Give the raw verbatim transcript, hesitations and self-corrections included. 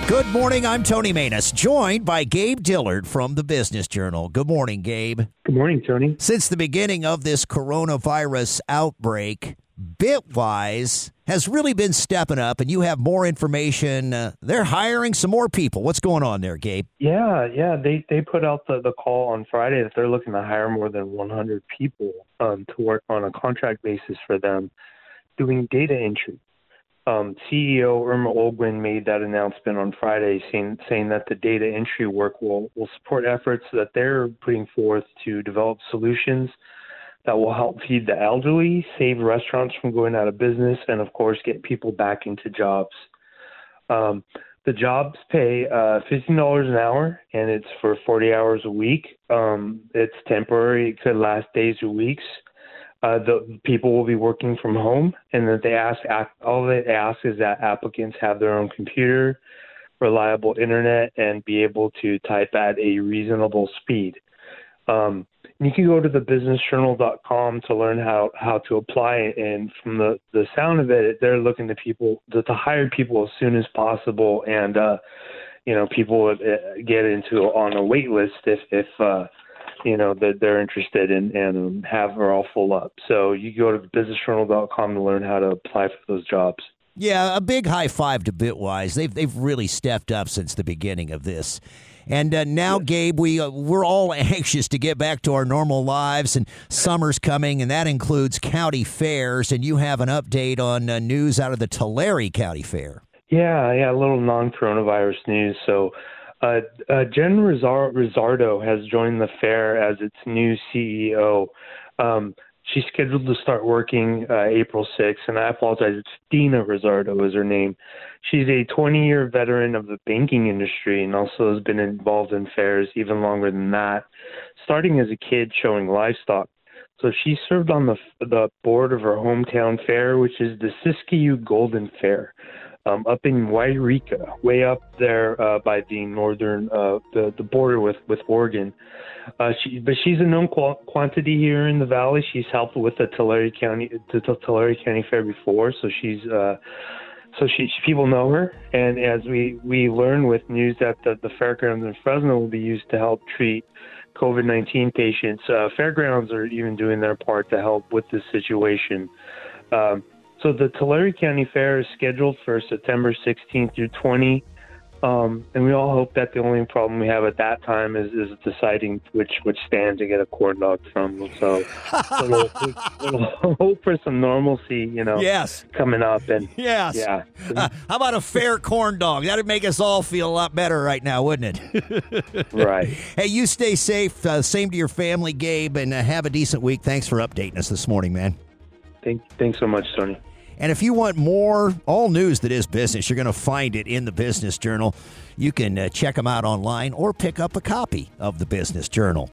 Good morning. I'm Tony Manus, joined by Gabe Dillard from the Business Journal. Good morning, Gabe. Good morning, Tony. Since the beginning of this coronavirus outbreak, Bitwise has really been stepping up, and you have more information. Uh, they're hiring some more people. What's going on there, Gabe? Yeah, yeah. They they put out the, the call on Friday that they're looking to hire more than one hundred people um, to work on a contract basis for them doing data entry. Um, C E O Irma Olguin made that announcement on Friday, saying saying that the data entry work will, will support efforts that they're putting forth to develop solutions that will help feed the elderly, save restaurants from going out of business, and, of course, get people back into jobs. Um, the jobs pay uh, fifteen dollars an hour, and it's for forty hours a week. Um, it's temporary. It could last days or weeks. Uh, the people will be working from home, and that they ask, all they ask is that applicants have their own computer, reliable internet, and be able to type at a reasonable speed. Um, you can go to the business journal dot com to learn how, how to apply. And from the, the sound of it, they're looking to people to, to hire people as soon as possible. And, uh, you know, people get into on a wait list if, if, uh, you know, that they're interested in and have her all full up. So you go to the business journal dot com to learn how to apply for those jobs. Yeah, a big high five to Bitwise. They've they've really stepped up since the beginning of this. And uh, now, Gabe, we, uh, we're all anxious to get back to our normal lives, and summer's coming, and that includes county fairs, and you have an update on uh, news out of the Tulare County Fair. Yeah, yeah, a little non-coronavirus news. So uh, uh, Jen Rizar- Rizzardo has joined the fair as its new C E O. Um, she's scheduled to start working uh, April sixth, and I apologize, it's Dina Rizzardo is her name. She's a twenty-year veteran of the banking industry and also has been involved in fairs even longer than that, starting as a kid showing livestock. So she served on the the board of her hometown fair, which is the Siskiyou Golden Fair, um, up in Wairika, way up there uh, by the northern uh, the the border with with Oregon. Uh, she, but she's a known qual- quantity here in the valley. She's helped with the Tulare County the Tulare County Fair before, so she's. Uh, So she, people know her, and as we, we learn with news that the, the fairgrounds in Fresno will be used to help treat COVID nineteen patients, uh, fairgrounds are even doing their part to help with this situation. Um, so the Tulare County Fair is scheduled for September sixteenth through twentieth. Um, and we all hope that the only problem we have at that time is, is deciding which, which stand to get a corn dog from. So we'll, we'll hope for some normalcy, you know, yes. coming up. And yes. Yeah. Uh, how about a fair corn dog? That'd make us all feel a lot better right now, wouldn't it? Right. Hey, you stay safe. Uh, same to your family, Gabe, and uh, have a decent week. Thanks for updating us this morning, man. Thank, thanks so much, Tony. And if you want more, all news that is business, you're going to find it in the Business Journal. You can uh, check them out online or pick up a copy of the Business Journal.